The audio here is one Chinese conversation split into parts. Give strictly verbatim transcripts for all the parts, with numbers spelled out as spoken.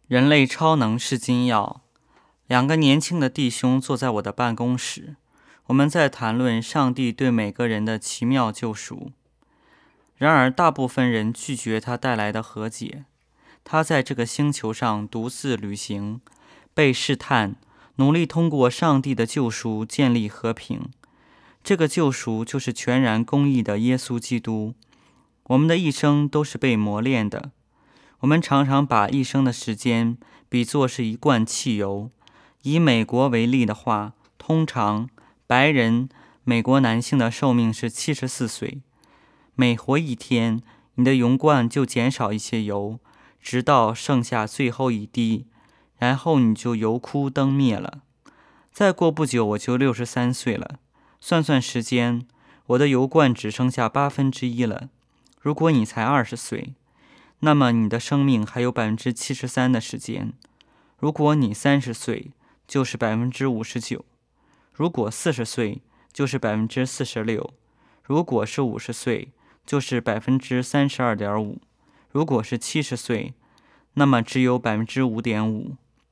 人类超能是金钥。两个年轻的弟兄坐在我的办公室，我们在谈论上帝对每个人的奇妙救赎。然而大部分人拒绝他带来的和解。他在这个星球上独自旅行，被试探，努力通过上帝的救赎建立和平。这个救赎就是全然公义的耶稣基督。我们的一生都是被磨练的。我们常常把一生的时间比作是一罐汽油。以美国为例的话，通常白人美国男性的寿命是七十四岁。每活一天，你的油罐就减少一些油，直到剩下最后一滴，然后你就油枯灯灭了。再过不久我就六十三岁了，算算时间，我的油罐只剩下八分之一了。如果你才二十岁，那么你的生命还有百分之七十三的时间。如果你三十岁，就是百分之五十九；如果四十岁，就是百分之四十六；如果是五十岁，就是百分之三十二点五；如果是七十岁，那么只有百分之五点五。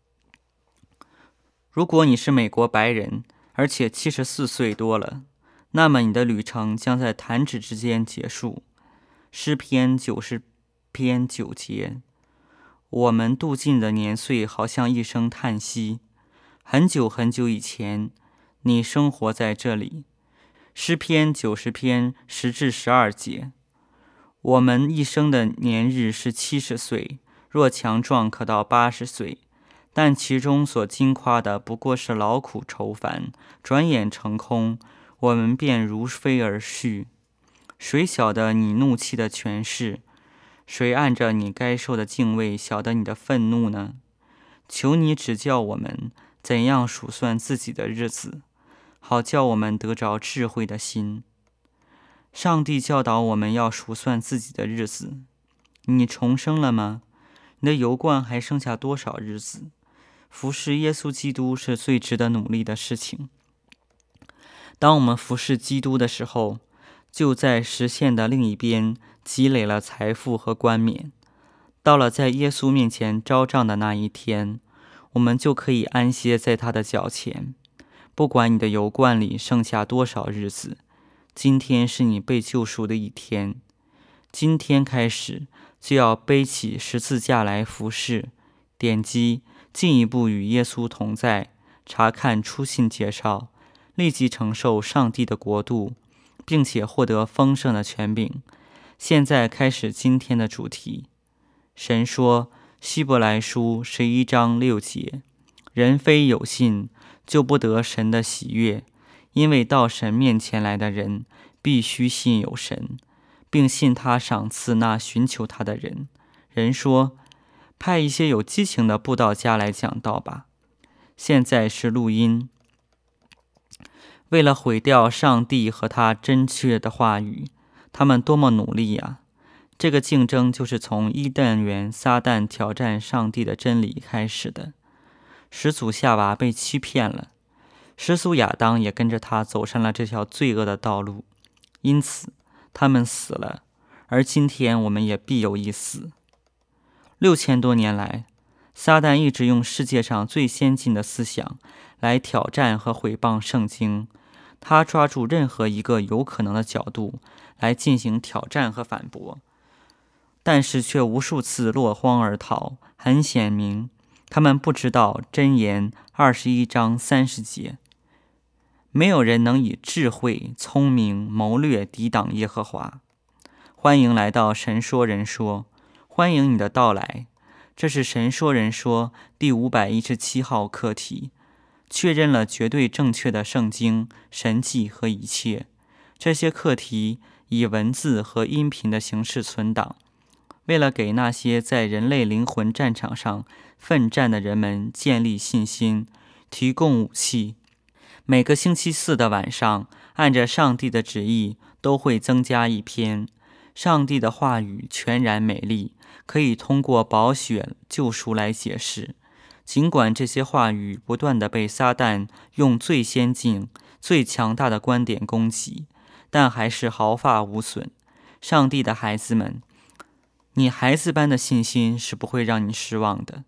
如果你是美国白人，而且七十四岁多了，那么你的旅程将在弹指之间结束。诗篇九十篇九节，我们度尽的年岁好像一声叹息。很久很久以前，你生活在这里。诗篇九十篇十至十二节，我们一生的年日是七十岁，若强壮可到八十岁，但其中所经夸的不过是劳苦愁烦，转眼成空，我们便如飞而去。谁晓得你怒气的权势？谁按着你该受的敬畏晓得你的愤怒呢？求你指教我们怎样数算自己的日子，好叫我们得着智慧的心。上帝教导我们要数算自己的日子。你重生了吗？你的油罐还剩下多少日子？服侍耶稣基督是最值得努力的事情。当我们服侍基督的时候，就在实现的另一边积累了财富和冠冕。到了在耶稣面前招账的那一天，我们就可以安歇在他的脚前。不管你的油罐里剩下多少日子，今天是你被救赎的一天。今天开始就要背起十字架来服侍，点击进一步与耶稣同在，查看初信介绍，立即承受上帝的国度，并且获得丰盛的权柄。现在开始今天的主题。神说，希伯来书十一章六节，人非有信，就不得神的喜悦，因为到神面前来的人，必须信有神，并信他赏赐那寻求他的人。人说，派一些有激情的布道家来讲道吧。现在是录音。为了毁掉上帝和他真确的话语，他们多么努力呀！这个竞争就是从伊甸园撒旦挑战上帝的真理开始的。始祖夏娃被欺骗了，始祖亚当也跟着他走上了这条罪恶的道路，因此他们死了，而今天我们也必有一死。六千多年来，撒旦一直用世界上最先进的思想来挑战和毁谤圣经。他抓住任何一个有可能的角度来进行挑战和反驳，但是却无数次落荒而逃。很显明，他们不知道箴言二十一章三十节，没有人能以智慧、聪明、谋略抵挡耶和华。欢迎来到神说人说，欢迎你的到来。这是神说人说第五百一十七号课题，确认了绝对正确的圣经、神迹和一切。这些课题以文字和音频的形式存档，为了给那些在人类灵魂战场上奋战的人们建立信心，提供武器。每个星期四的晚上，按着上帝的旨意，都会增加一篇。上帝的话语全然美丽，可以通过宝血救赎来解释。尽管这些话语不断地被撒旦用最先进、最强大的观点攻击，但还是毫发无损。上帝的孩子们，你孩子般的信心是不会让你失望的。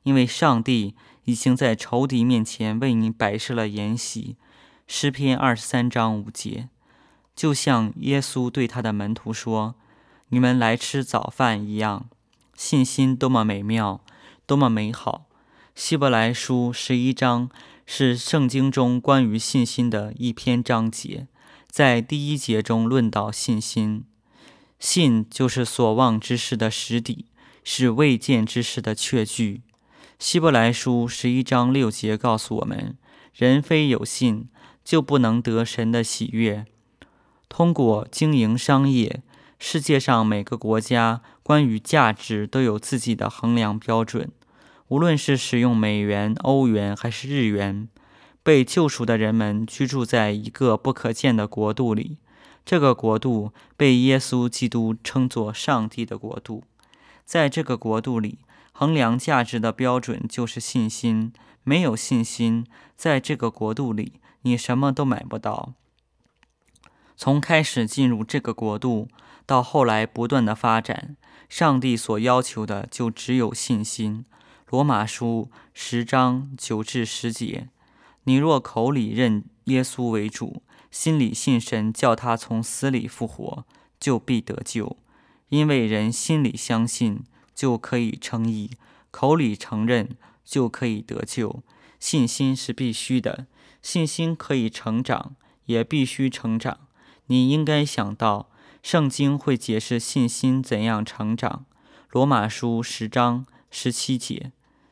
因为上帝已经在仇敌面前为你摆设了筵席。诗篇二十三章五节。就像耶稣对他的门徒说，你们来吃早饭一样。信心多么美妙，多么美好。希伯来书十一章是圣经中关于信心的一篇章节，在第一节中论到信心。信就是所望之事的实底，是未见之事的确据。希伯来书十一章六节告诉我们，人非有信，就不能得神的喜悦。通过经营商业，世界上每个国家关于价值都有自己的衡量标准。无论是使用美元、欧元还是日元，被救赎的人们居住在一个不可见的国度里。这个国度被耶稣基督称作上帝的国度。在这个国度里，衡量价值的标准就是信心。没有信心，在这个国度里，你什么都买不到。从开始进入这个国度，到后来不断的发展，上帝所要求的就只有信心。罗马书十章九至十节，你若口里认耶稣为主，心里信神叫他从死里复活，就必得救。因为人心里相信，就可以称义，口里承认，就可以得救。信心是必须的，信心可以成长，也必须成长。你应该想到，圣经会解释信心怎样成长。罗马书十章十七节。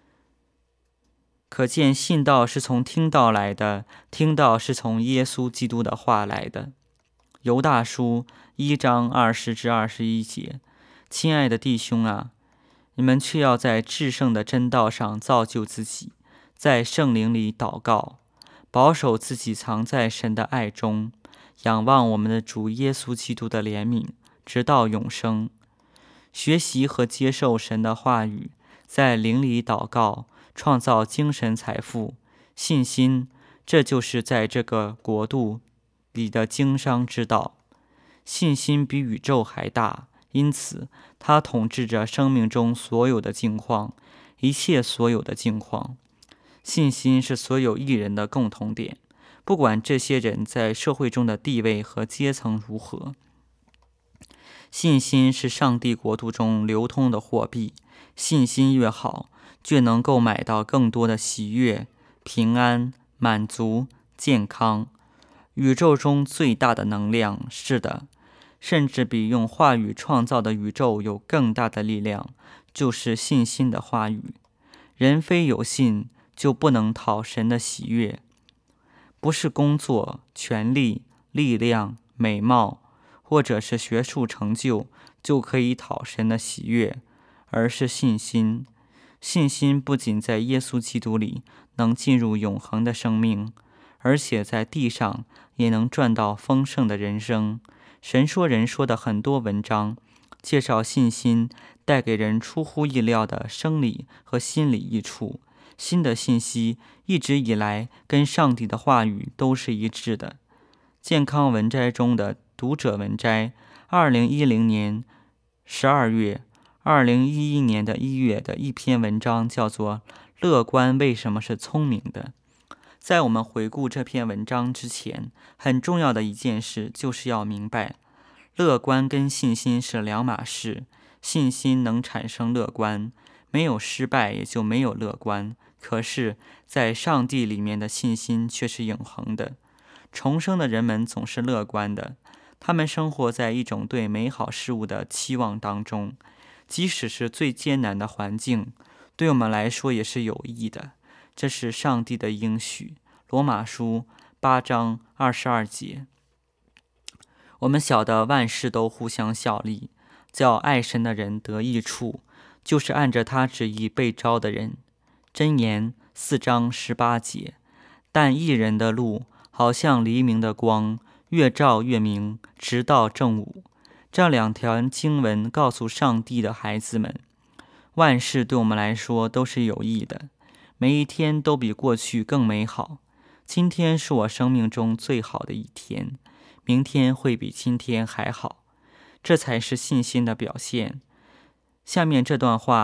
可见信道是从听道来的，听道是从耶稣基督的话来的。犹大书一章二十至二十一节。亲爱的弟兄啊，你们却要在至圣的真道上造就自己，在圣灵里祷告，保守自己藏在神的爱中，仰望我们的主耶稣基督的怜悯，直到永生。学习和接受神的话语，在灵里祷告，创造精神财富、信心，这就是在这个国度里的经商之道。信心比宇宙还大，因此它统治着生命中所有的境况，一切所有的境况。信心是所有艺人的共同点，不管这些人在社会中的地位和阶层如何。信心是上帝国度中流通的货币，信心越好，就能够买到更多的喜悦、平安、满足、健康。宇宙中最大的能量，是的，甚至比用话语创造的宇宙有更大的力量，就是信心的话语。人非有信，就不能讨神的喜悦。不是工作、权力、力量、美貌，或者是学术成就，就可以讨神的喜悦，而是信心。信心不仅在耶稣基督里能进入永恒的生命，而且在地上也能赚到丰盛的人生。神说人说的很多文章，介绍信心带给人出乎意料的生理和心理益处。新的信息一直以来跟上帝的话语都是一致的。健康文摘中的读者文摘，二零一零年十二月、二零一一年的一月的一篇文章，叫做《乐观为什么是聪明的》。在我们回顾这篇文章之前，很重要的一件事就是要明白，乐观跟信心是两码事。信心能产生乐观，没有失败也就没有乐观。可是，在上帝里面的信心却是永恒的。重生的人们总是乐观的，他们生活在一种对美好事物的期望当中，即使是最艰难的环境，对我们来说也是有益的。这是上帝的应许。罗马书八章二十二节。我们晓得万事都互相效力，叫爱神的人得益处，就是按着他旨意被招的人。箴言四章十八节。但义人的路好像黎明的光，越照越明，直到正午。这两条经文告诉上帝的孩子们，万事对我们来说都是有益的，每一天都比过去更美好。今天是我生命中最好的一天，明天会比今天还好，这才是信心的表现。下面这段话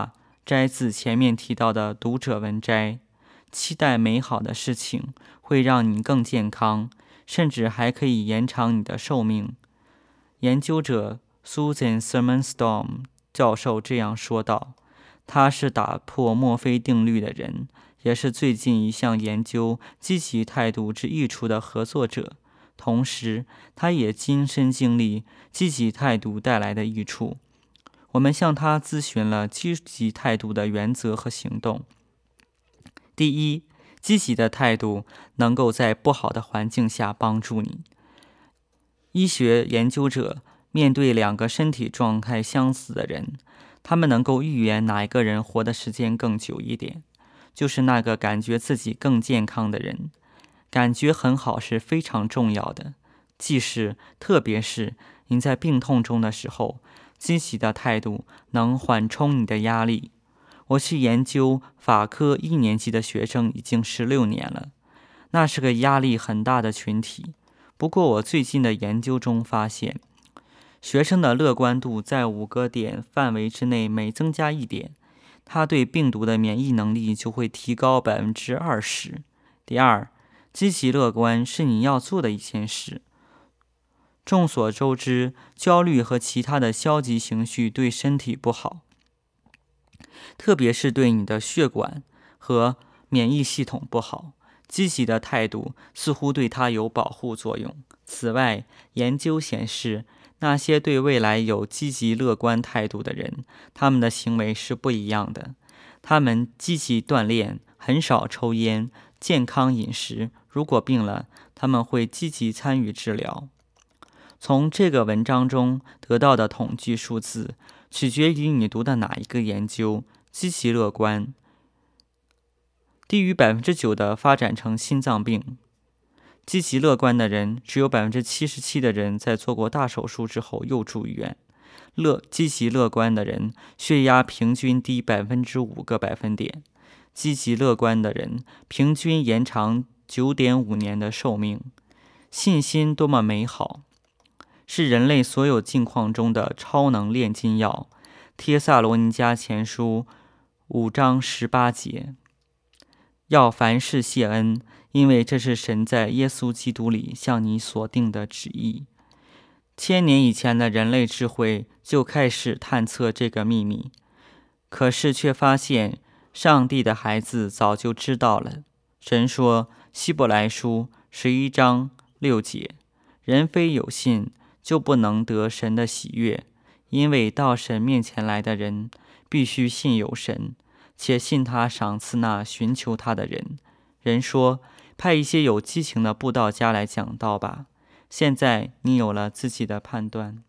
摘自前面提到的读者文摘。期待美好的事情会让你更健康，甚至还可以延长你的寿命。研究者 Susan Sermon-Storm 教授这样说道，他是打破墨菲定律的人，也是最近一项研究积极态度之益处的合作者，同时他也亲身经历积极态度带来的益处。我们向他咨询了积极态度的原则和行动。第一，积极的态度能够在不好的环境下帮助你。医学研究者面对两个身体状态相似的人，他们能够预言哪一个人活的时间更久一点，就是那个感觉自己更健康的人。感觉很好是非常重要的，即使特别是你在病痛中的时候，积极的态度能缓冲你的压力。我去研究法科一年级的学生已经十六年了，那是个压力很大的群体。不过我最近的研究中发现，学生的乐观度在五个点范围之内每增加一点，他对病毒的免疫能力就会提高百分之二十。第二，积极乐观是你要做的一件事。众所周知，焦虑和其他的消极情绪对身体不好，特别是对你的血管和免疫系统不好。积极的态度似乎对它有保护作用。此外，研究显示，那些对未来有积极乐观态度的人，他们的行为是不一样的。他们积极锻炼，很少抽烟，健康饮食。如果病了，他们会积极参与治疗。从这个文章中得到的统计数字，取决于你读的哪一个研究。积极乐观低于百分之九的发展成心脏病。积极乐观的人，只有百分之七十七的人在做过大手术之后又住院。乐积极乐观的人，血压平均低百分之五个百分点。积极乐观的人，平均延长九点五年的寿命。信心多么美好，是人类所有境况中的超能炼金药。帖撒罗尼迦前书五章十八节。要凡事谢恩，因为这是神在耶稣基督里向你所定的旨意。千年以前的人类智慧就开始探测这个秘密，可是却发现上帝的孩子早就知道了。神说，希伯来书十一章六节，人非有信，就不能得神的喜悦，因为到神面前来的人，必须信有神，且信他赏赐那寻求他的人。人说，派一些有激情的布道家来讲道吧。现在你有了自己的判断。